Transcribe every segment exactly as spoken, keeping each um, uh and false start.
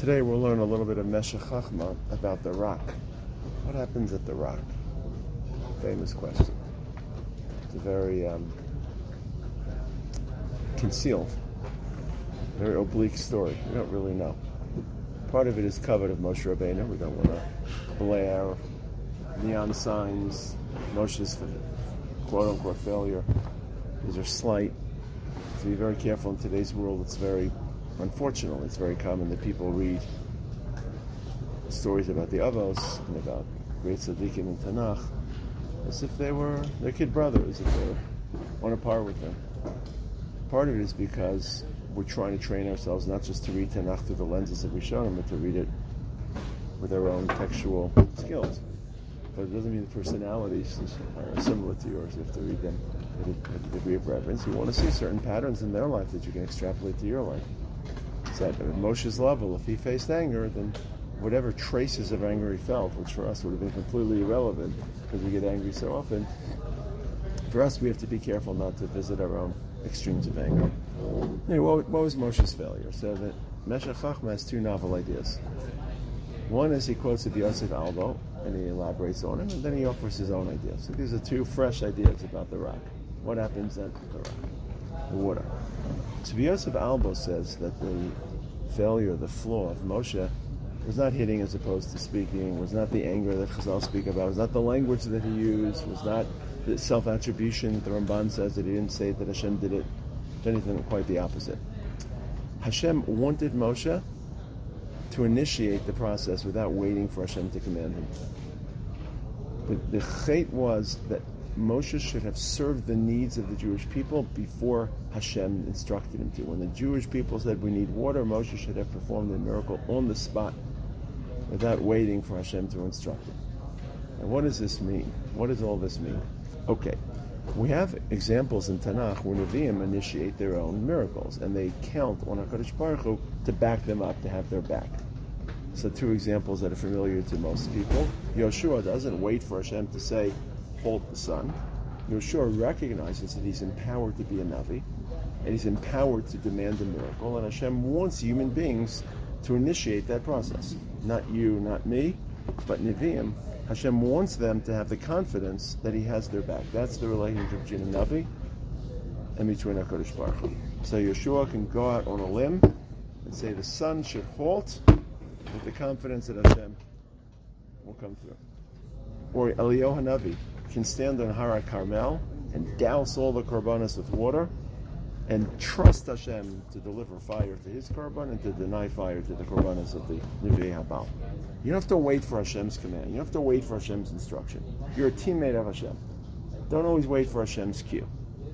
Today we'll learn a little bit of Meshech Chachma about the rock. What happens at the rock? Famous question. It's a very um, concealed, very oblique story. We don't really know. Part of it is covered of Moshe Rabbeinu. We don't want to blare neon signs, Moshe's quote-unquote failure. These are slight. To be very careful in today's world. It's very, unfortunately, it's very common that people read stories about the Avos and about great tzaddikim in Tanakh as if they were their kid brothers, if they were on a par with them. Part of it is because we're trying to train ourselves not just to read Tanakh through the lenses that we show them, but to read it with our own textual skills. But it doesn't mean the personalities are similar to yours. You have to read them with a degree of reverence. You want to see certain patterns in their life that you can extrapolate to your life. So at Moshe's level, if he faced anger, then whatever traces of anger he felt, which for us would have been completely irrelevant because we get angry so often, for us we have to be careful not to visit our own extremes of anger. Anyway, what, what was Moshe's failure? So that Meshech Chachma has two novel ideas. One is he quotes Rabbi Yosef Albo, and he elaborates on it, and then he offers his own ideas. So these are two fresh ideas about the rock. What happens at the rock? The water. So Rabbi Yosef Albo says that the failure, the flaw of Moshe was not hitting as opposed to speaking, was not the anger that Chazal speak about, was not the language that he used, was not the self-attribution that the Ramban says that he didn't say that Hashem did it. If anything, quite the opposite. Hashem wanted Moshe to initiate the process without waiting for Hashem to command him. The, the chait was that Moshe should have served the needs of the Jewish people before Hashem instructed him to. When the Jewish people said, we need water, Moshe should have performed the miracle on the spot without waiting for Hashem to instruct him. And what does this mean? What does all this mean? Okay, we have examples in Tanakh where Nevi'im initiate their own miracles, and they count on HaKadosh Baruch Hu to back them up, to have their back. So two examples that are familiar to most people. Yoshua doesn't wait for Hashem to say, halt the sun. Yoshua recognizes that he's empowered to be a Navi, and he's empowered to demand a miracle, and Hashem wants human beings to initiate that process. Not you, not me, but Nevi'im. Hashem wants them to have the confidence that he has their back. That's the relationship between a Navi and between HaKadosh Baruch Hu. So Yoshua can go out on a limb and say the sun should halt with the confidence that Hashem will come through. Or Eliyahu Hanavi can stand on Har Carmel and douse all the korbanos with water and trust Hashem to deliver fire to his korban and to deny fire to the korbanos of the Nivei Habal. You don't have to wait for Hashem's command. You don't have to wait for Hashem's instruction. You're a teammate of Hashem. Don't always wait for Hashem's cue.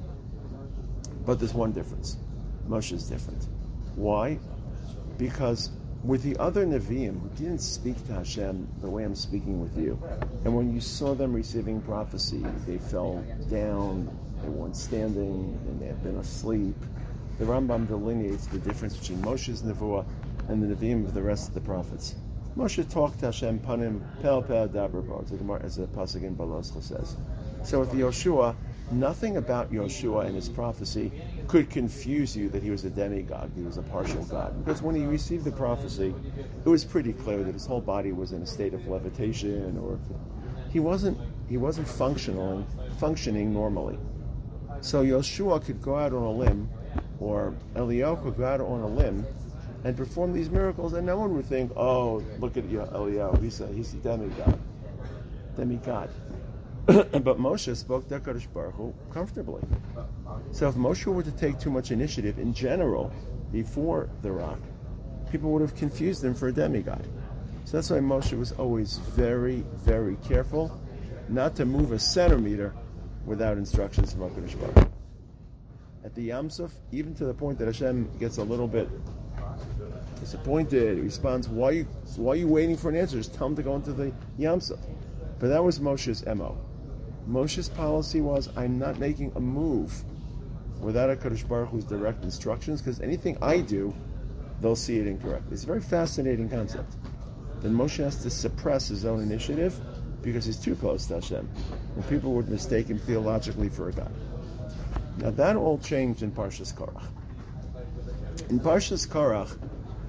But there's one difference. Moshe is different. Why? Because with the other Nevi'im who didn't speak to Hashem the way I'm speaking with you, and when you saw them receiving prophecy, they fell down, they weren't standing, and they had been asleep. The Rambam delineates the difference between Moshe's Nevuah and the Nevi'im of the rest of the prophets. Moshe talked to Hashem, panim, pel pel dabra bar, as the pasuk in Baloscha says. So with Yoshua, nothing about Yoshua and his prophecy could confuse you that he was a demigod, he was a partial god. Because when he received the prophecy, it was pretty clear that his whole body was in a state of levitation, or he wasn't he wasn't functioning functioning normally. So Yoshua could go out on a limb, or Eliyahu could go out on a limb and perform these miracles, and no one would think, oh, look at Eliyahu, he's a, he's a demigod. Demigod. But Moshe spoke to HaKadosh Baruch Hu comfortably. So if Moshe were to take too much initiative in general before the rock, people would have confused him for a demigod. So that's why Moshe was always very, very careful not to move a centimeter without instructions from HaKadosh Baruch Hu. At the Yam Suf, even to the point that Hashem gets a little bit disappointed, he responds, why are you, why are you waiting for an answer? Just tell him to go into the Yam Suf. But that was Moshe's M O. Moshe's policy was, I'm not making a move without HaKadosh Baruch Hu's direct instructions, because anything I do, they'll see it incorrectly. It's a very fascinating concept. Then Moshe has to suppress his own initiative because he's too close to Hashem, and people would mistake him theologically for a god. Now that all changed in Parshas Korach. In Parshas Korach,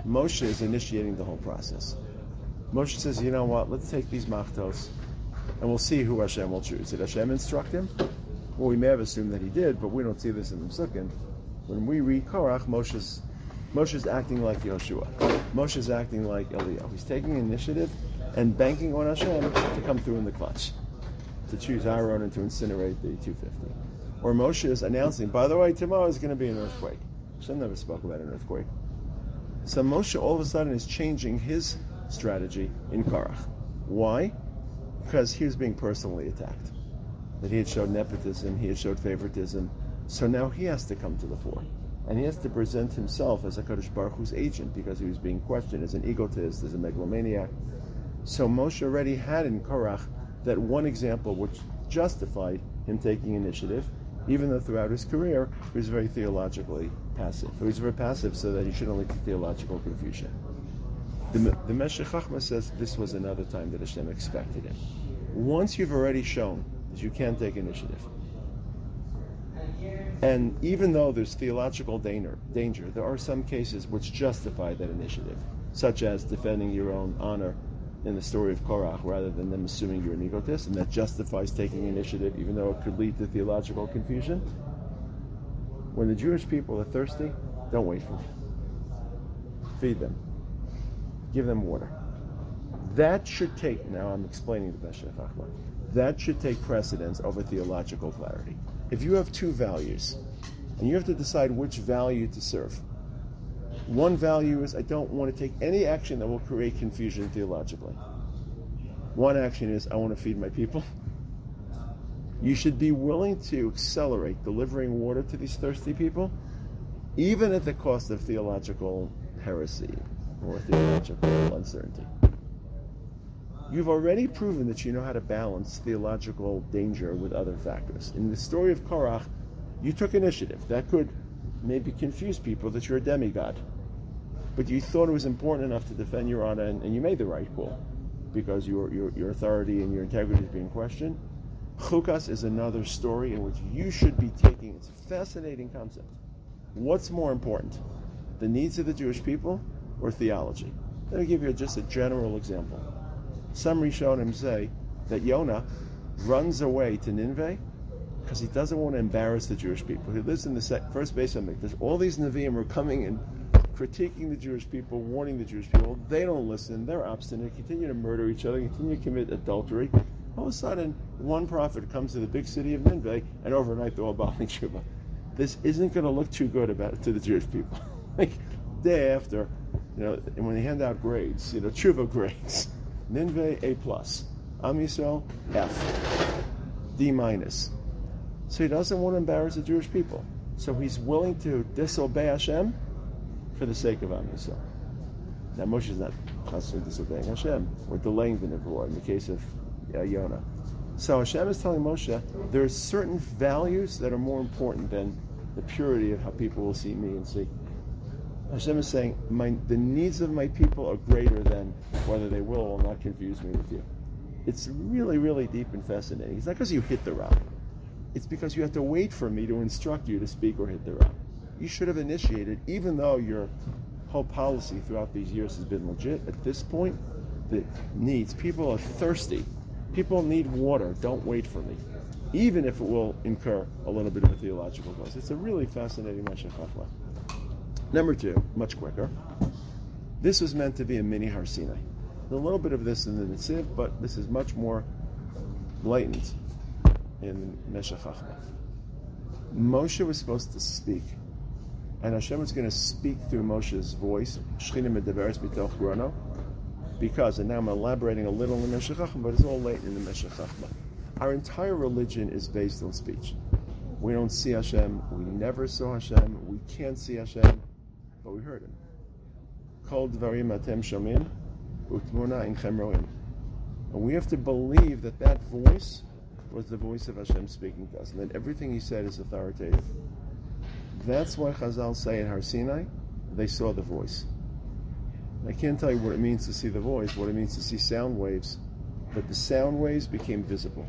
Moshe is initiating the whole process. Moshe says, you know what, let's take these machtos and we'll see who Hashem will choose. Did Hashem instruct him? Well, we may have assumed that he did, but we don't see this in the Psukim. When we read Korach, Moshe's, Moshe's acting like Yoshua. Moshe's acting like Eliyahu. He's taking initiative and banking on Hashem to come through in the clutch, to choose Aaron and to incinerate the two fifty. Or Moshe is announcing, by the way, tomorrow is going to be an earthquake. Hashem never spoke about an earthquake. So Moshe all of a sudden is changing his strategy in Korach. Why? Because he was being personally attacked. That he had showed nepotism, he had showed favoritism. So now he has to come to the fore. And he has to present himself as a Kadosh Baruch Hu's agent because he was being questioned as an egotist, as a megalomaniac. So Moshe already had in Korach that one example which justified him taking initiative, even though throughout his career he was very theologically passive. He was very passive so that he shouldn't lead to theological confusion. The, the Meshech Chachma says this was another time that Hashem expected him. Once you've already shown that you can take initiative, and even though there's theological danger, danger, there are some cases which justify that initiative, such as defending your own honor in the story of Korach rather than them assuming you're an egotist, and that justifies taking initiative even though it could lead to theological confusion. When the Jewish people are thirsty, don't wait for them. Feed them. Give them water. That should take, now I'm explaining the Meshech Chachma, that should take precedence over theological clarity. If you have two values, and you have to decide which value to serve, one value is I don't want to take any action that will create confusion theologically. One action is I want to feed my people. You should be willing to accelerate delivering water to these thirsty people, even at the cost of theological heresy or theological uncertainty. You've already proven that you know how to balance theological danger with other factors. In the story of Korach, you took initiative. That could maybe confuse people that you're a demigod. But you thought it was important enough to defend your honor, and, and you made the right call because your, your, your authority and your integrity is being questioned. Chukas is another story in which you should be taking, it's a fascinating concept. What's more important, the needs of the Jewish people or theology? Let me give you just a general example. Some Rishonim say that Yonah runs away to Nineveh because he doesn't want to embarrass the Jewish people. He lives in the sec- first base of Mikdash. All these Nevi'im are coming and critiquing the Jewish people, warning the Jewish people. They don't listen. They're obstinate, continue to murder each other, continue to commit adultery. All of a sudden, one prophet comes to the big city of Nineveh, and overnight they're all baling tshuva. This isn't going to look too good about to the Jewish people. Like, day after, you know, when they hand out grades, you know, tshuva grades, Nineveh A plus, Am Yisrael F, D minus. So he doesn't want to embarrass the Jewish people. So he's willing to disobey Hashem for the sake of Am Yisrael. Now Moshe is not constantly disobeying Hashem. We're delaying the Nevuah in the case of uh, Yonah. So Hashem is telling Moshe there are certain values that are more important than the purity of how people will see me and see. Hashem is saying my, the needs of my people are greater than whether they will or will not confuse me with you. It's really, really deep and fascinating. It's not because you hit the rock. It's because you have to wait for me to instruct you to speak or hit the rock. You should have initiated, even though your whole policy throughout these years has been legit. At this point, the needs, people are thirsty. People need water. Don't wait for me, even if it will incur a little bit of a theological cost. It's a really fascinating Meshech Chachma. Number two, much quicker. This was meant to be a mini Har Sinai. There's a little bit of this in the Netziv, but this is much more blatant in Meshech Chachma. Moshe was supposed to speak, and Hashem was going to speak through Moshe's voice, Shechina medaberes b'toch grono, because, and now I'm elaborating a little in the Meshech Chachma, but it's all late in the Meshech Chachma. Our entire religion is based on speech. We don't see Hashem, we never saw Hashem, we can't see Hashem, but we heard Him. Kol dvarim atem shomim, utmuna inchem roim. And we have to believe that that voice was the voice of Hashem speaking to us, and that everything He said is authoritative. That's why Chazal say at Har Sinai, they saw the voice. I can't tell you what it means to see the voice, what it means to see sound waves, but the sound waves became visible.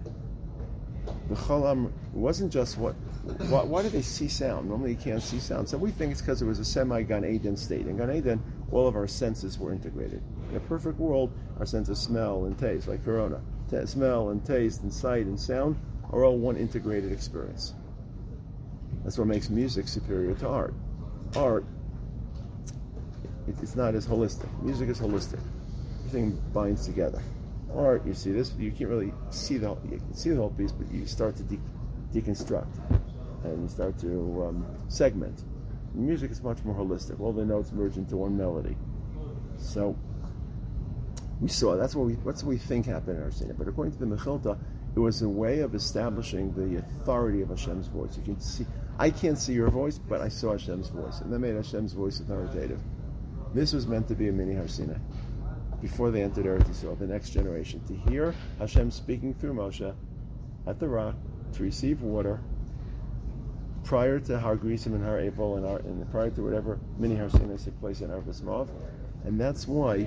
The Cholam wasn't just what, why, why did they see sound? Normally you can't see sound. So we think it's because it was a semi-Gan Eden state. In Gan Eden, all of our senses were integrated. In a perfect world, our sense of smell and taste, like Corona, t- smell and taste and sight and sound are all one integrated experience. That's what makes music superior to art. Art, it, it's not as holistic. Music is holistic. Everything binds together. Art, you see this, you can't really see the you can see the whole piece, but you start to de- deconstruct and you start to um, segment. Music is much more holistic. All the notes merge into one melody. So we saw that's what we that's what we think happened in our scene. But according to the Mechilta, it was a way of establishing the authority of Hashem's voice. You can see, I can't see your voice, but I saw Hashem's voice, and that made Hashem's voice authoritative. This was meant to be a mini Har Sinai before they entered Eretz Yisrael, the next generation, to hear Hashem speaking through Moshe at the rock to receive water prior to Har Gerizim and Har Eival and, our, and prior to whatever mini Har Sinai took place in Har Bismav, and that's why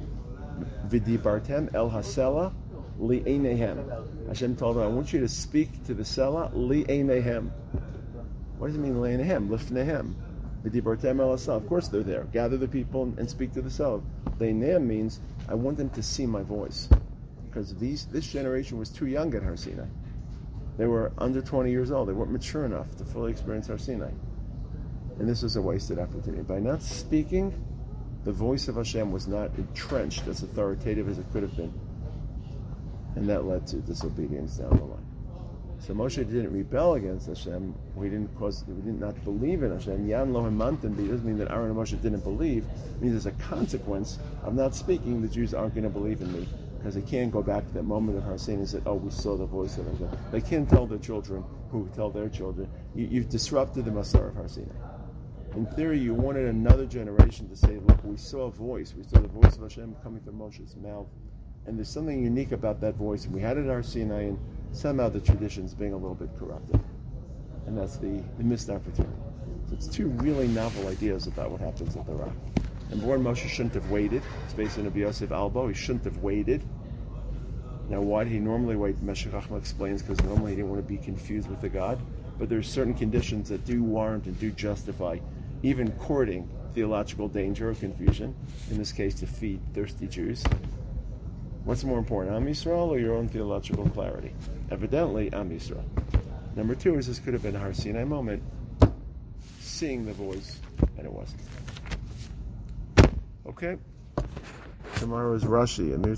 V'dibartem el hasela li'einehem. Hashem told them, I want you to speak to the Sela li'einehem. What does it mean li'einehem? Lifnehem. V'dibartem el hasela. Of course they're there. Gather the people and, and speak to the Sela. Li'einehem means I want them to see my voice, because these this generation was too young at Har Sinai. They were under twenty years old. They weren't mature enough to fully experience Har Sinai. And this was a wasted opportunity. By not speaking, the voice of Hashem was not entrenched as authoritative as it could have been. And that led to disobedience down the line. So Moshe didn't rebel against Hashem. We didn't cause, we did not believe in Hashem. Yan lo hamantim, it doesn't mean that Aaron and Moshe didn't believe. It means as a consequence of not speaking, the Jews aren't going to believe in me, because they can't go back to that moment of Har Sinai and say, oh, we saw the voice of Hashem. They can't tell their children who tell their children. You, you've disrupted the Masar of Har Sinai. In theory, you wanted another generation to say, look, we saw a voice. We saw the voice of Hashem coming from Moshe's mouth. And there's something unique about that voice. And we had it at Har Sinai, and somehow the tradition's being a little bit corrupted. And that's the, the missed opportunity. So it's two really novel ideas about what happens at the rock. And born Moshe shouldn't have waited. It's based on Rabbi Yosef Albo. He shouldn't have waited. Now, why did he normally wait? Meshech Chochmah explains, because normally he didn't want to be confused with the God. But there's certain conditions that do warrant and do justify even courting theological danger or confusion, in this case to feed thirsty Jews. What's more important, Am Yisrael or your own theological clarity? Evidently, Am Yisrael. Number two is this could have been a Har Sinai moment, seeing the voice, and it wasn't. Okay? Tomorrow is Rashi, and there's